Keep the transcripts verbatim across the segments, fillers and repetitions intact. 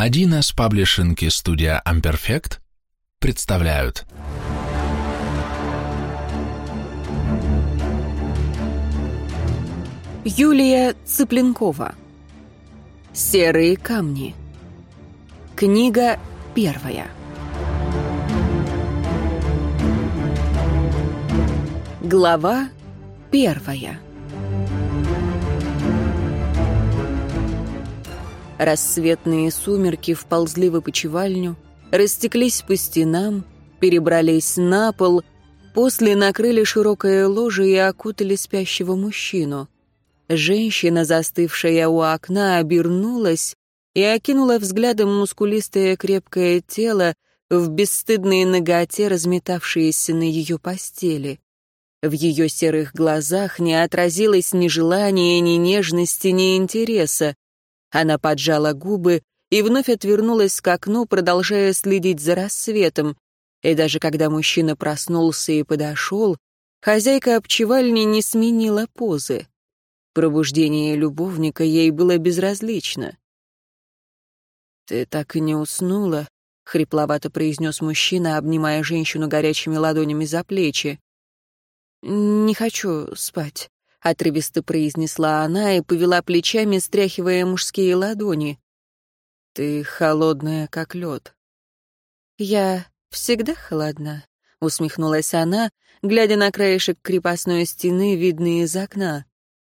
Адинас Паблишинг и студия Amperfect представляют. Юлия Цыпленкова. Серые камни. Книга первая. Глава первая. Рассветные сумерки вползли в опочивальню, растеклись по стенам, перебрались на пол, после накрыли широкое ложе и окутали спящего мужчину. Женщина, застывшая у окна, обернулась и окинула взглядом мускулистое крепкое тело в бесстыдной наготе, разметавшееся на ее постели. В ее серых глазах не отразилось ни желания, ни нежности, ни интереса. Она поджала губы и вновь отвернулась к окну, продолжая следить за рассветом. И даже когда мужчина проснулся и подошел, хозяйка опочивальни не сменила позы. Пробуждение любовника ей было безразлично. «Ты так и не уснула?» — хрипловато произнес мужчина, обнимая женщину горячими ладонями за плечи. «Не хочу спать», — отрывисто произнесла она и повела плечами, стряхивая мужские ладони. «Ты холодная, как лед». «Я всегда холодна», — усмехнулась она, глядя на краешек крепостной стены, видный из окна.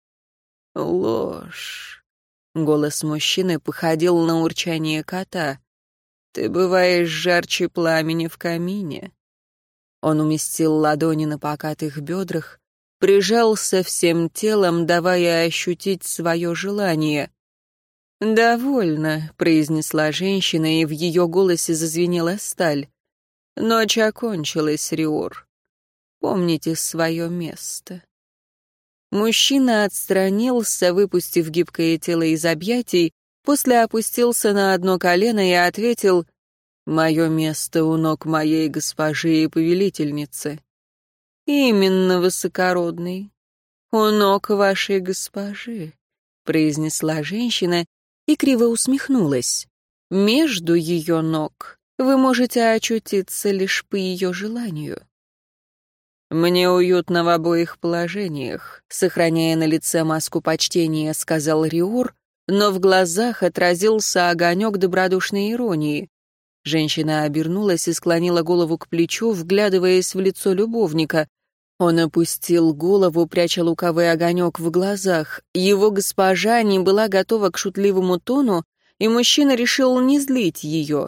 «Ложь!» — голос мужчины походил на урчание кота. «Ты бываешь жарче пламени в камине». Он уместил ладони на покатых бедрах, прижался всем телом, давая ощутить свое желание. «Довольно», — произнесла женщина, и в ее голосе зазвенела сталь. «Ночь окончилась, Риор. Помните свое место». Мужчина отстранился, выпустив гибкое тело из объятий, после опустился на одно колено и ответил: «Мое место у ног моей госпожи и повелительницы». «Именно, высокородный, у ног вашей госпожи», — произнесла женщина и криво усмехнулась. «Между ее ног вы можете очутиться лишь по ее желанию». «Мне уютно в обоих положениях», — сохраняя на лице маску почтения, сказал Риор, но в глазах отразился огонек добродушной иронии. Женщина обернулась и склонила голову к плечу, вглядываясь в лицо любовника. Он опустил голову, пряча лукавый огонек в глазах. Его госпожа не была готова к шутливому тону, и мужчина решил не злить ее.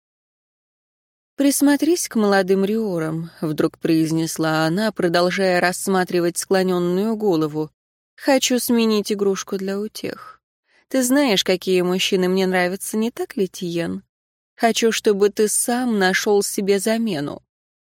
«Присмотрись к молодым Риорам», — вдруг произнесла она, продолжая рассматривать склоненную голову. «Хочу сменить игрушку для утех. Ты знаешь, какие мужчины мне нравятся, не так ли, Тиен? Хочу, чтобы ты сам нашел себе замену».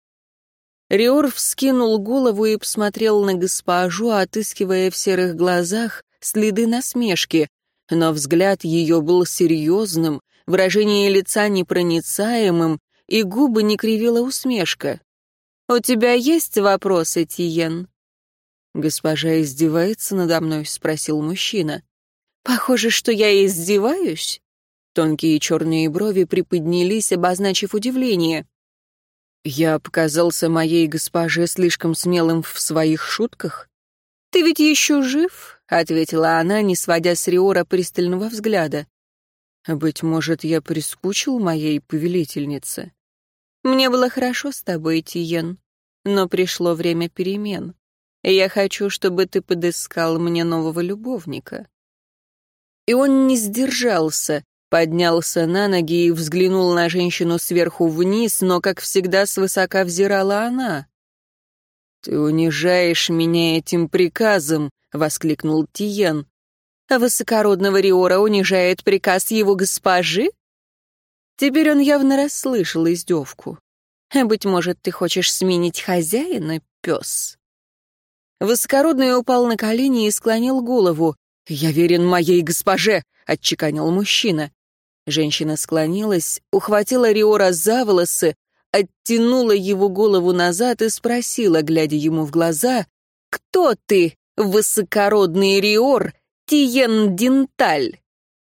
Риор вскинул голову и посмотрел на госпожу, отыскивая в серых глазах следы насмешки, но взгляд ее был серьезным, выражение лица непроницаемым, и губы не кривила усмешка. «У тебя есть вопросы, Тиен?» «Госпожа издевается надо мной?» — спросил мужчина. «Похоже, что я издеваюсь?» Тонкие черные брови приподнялись, обозначив удивление. «Я показался моей госпоже слишком смелым в своих шутках?» «Ты ведь еще жив?» — ответила она, не сводя с Риора пристального взгляда. «Быть может, я прискучил моей повелительнице?» «Мне было хорошо с тобой, Тиен, но пришло время перемен. Я хочу, чтобы ты подыскал мне нового любовника». И он не сдержался, поднялся на ноги и взглянул на женщину сверху вниз, но, как всегда, свысока взирала она. «Ты унижаешь меня этим приказом», — воскликнул Тиен. «А высокородного Риора унижает приказ его госпожи?» Теперь он явно расслышал издевку. «Быть может, ты хочешь сменить хозяина, пес?» Высокородный упал на колени и склонил голову. «Я верен моей госпоже», — отчеканил мужчина. Женщина склонилась, ухватила Риора за волосы, оттянула его голову назад и спросила, глядя ему в глаза: «Кто ты, высокородный Риор Тиен Динталь?»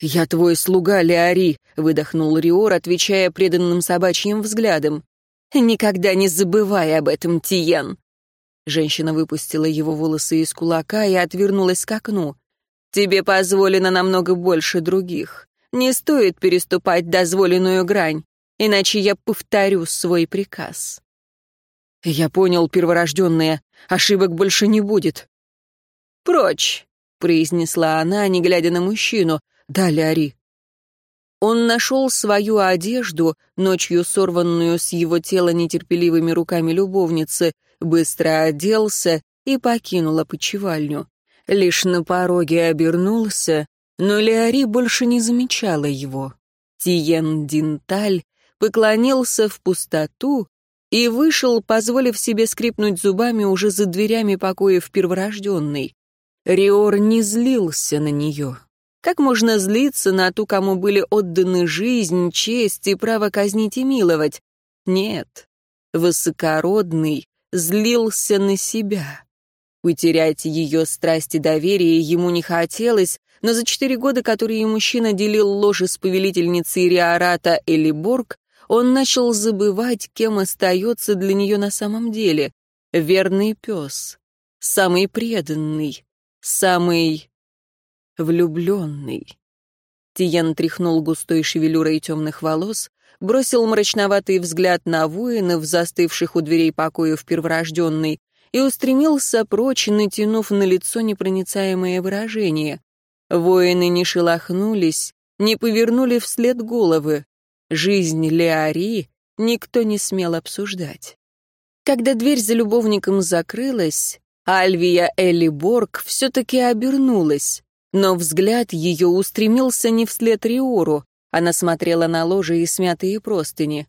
«Я твой слуга, Леари», — выдохнул Риор, отвечая преданным собачьим взглядом. «Никогда не забывай об этом, Тиен». Женщина выпустила его волосы из кулака и отвернулась к окну. «Тебе позволено намного больше других. Не стоит переступать дозволенную грань, иначе я повторю свой приказ». «Я понял, перворожденная, ошибок больше не будет». «Прочь», — произнесла она, не глядя на мужчину. «Да, Леари». Он нашел свою одежду, ночью сорванную с его тела нетерпеливыми руками любовницы, быстро оделся и покинул опочивальню. Лишь на пороге обернулся, но Леари больше не замечала его. Тиен Динталь поклонился в пустоту и вышел, позволив себе скрипнуть зубами уже за дверями покоев перворожденной. Риор не злился на нее. Как можно злиться на ту, кому были отданы жизнь, честь и право казнить и миловать? Нет, высокородный злился на себя. Потерять ее страсть и доверие ему не хотелось, но за четыре года, которые мужчина делил ложе с повелительницей Риората Элиборг, он начал забывать, кем остается для нее на самом деле. Верный пес, самый преданный, самый влюбленный. Тиен тряхнул густой шевелюрой темных волос, бросил мрачноватый взгляд на воинов, застывших у дверей покоев перворожденной, и устремился прочь, натянув на лицо непроницаемое выражение. Воины не шелохнулись, не повернули вслед головы. Жизнь Леари никто не смел обсуждать. Когда дверь за любовником закрылась, Альвия Элиборг все-таки обернулась, но взгляд ее устремился не вслед Риору. Она смотрела на ложе и смятые простыни.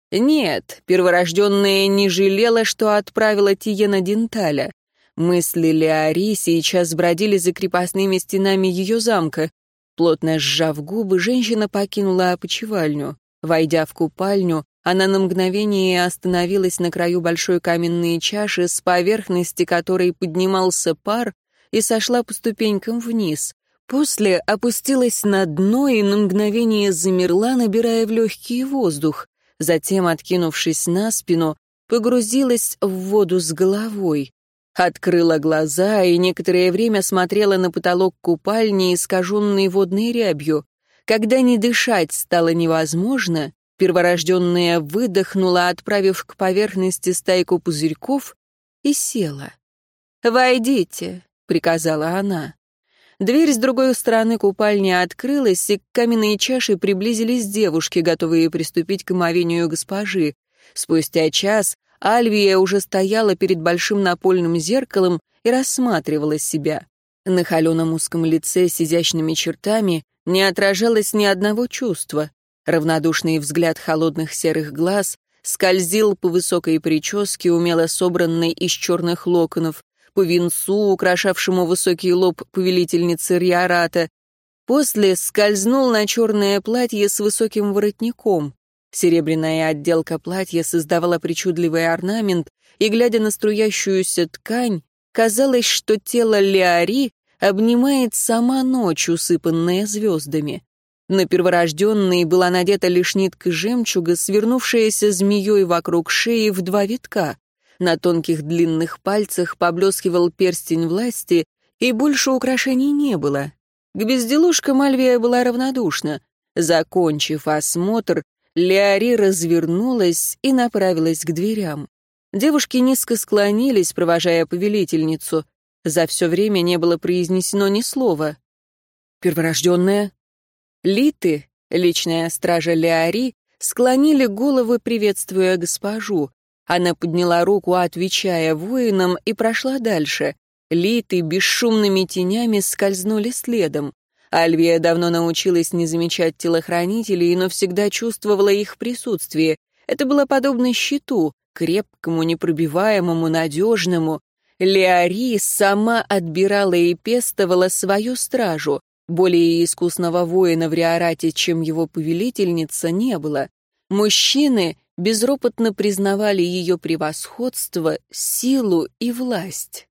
Нет, перворожденная не жалела, что отправила Тиена Динталя. Мысли Леари сейчас бродили за крепостными стенами ее замка. Плотно сжав губы, женщина покинула опочивальню. Войдя в купальню, она на мгновение остановилась на краю большой каменной чаши, с поверхности которой поднимался пар, и сошла по ступенькам вниз. После опустилась на дно и на мгновение замерла, набирая в легкий воздух. Затем, откинувшись на спину, погрузилась в воду с головой. Открыла глаза и некоторое время смотрела на потолок купальни, искаженный водной рябью. Когда не дышать стало невозможно, перворожденная выдохнула, отправив к поверхности стайку пузырьков, и села. «Войдите», — приказала она. Дверь с другой стороны купальни открылась, и к каменной чаше приблизились девушки, готовые приступить к омовению госпожи. Спустя час Альвия уже стояла перед большим напольным зеркалом и рассматривала себя. На холеном узком лице с изящными чертами не отражалось ни одного чувства. Равнодушный взгляд холодных серых глаз скользил по высокой прическе, умело собранной из черных локонов, по венцу, украшавшему высокий лоб повелительницы Риората. После скользнул на черное платье с высоким воротником. Серебряная отделка платья создавала причудливый орнамент, и, глядя на струящуюся ткань, казалось, что тело Леари обнимает сама ночь, усыпанная звездами. На перворожденной была надета лишь нитка жемчуга, свернувшаяся змеей вокруг шеи в два витка. На тонких длинных пальцах поблескивал перстень власти, и больше украшений не было. К безделушкам Альвия была равнодушна. Закончив осмотр, Леари развернулась и направилась к дверям. Девушки низко склонились, провожая повелительницу. За все время не было произнесено ни слова. «Перворожденная?» Литы, личная стража Леари, склонили головы, приветствуя госпожу. Она подняла руку, отвечая воинам, и прошла дальше. Литы бесшумными тенями скользнули следом. Альвия давно научилась не замечать телохранителей, но всегда чувствовала их присутствие. Это было подобно щиту, крепкому, непробиваемому, надежному. Леари сама отбирала и пестовала свою стражу. Более искусного воина в Риорате, чем его повелительница, не было. Мужчины безропотно признавали ее превосходство, силу и власть.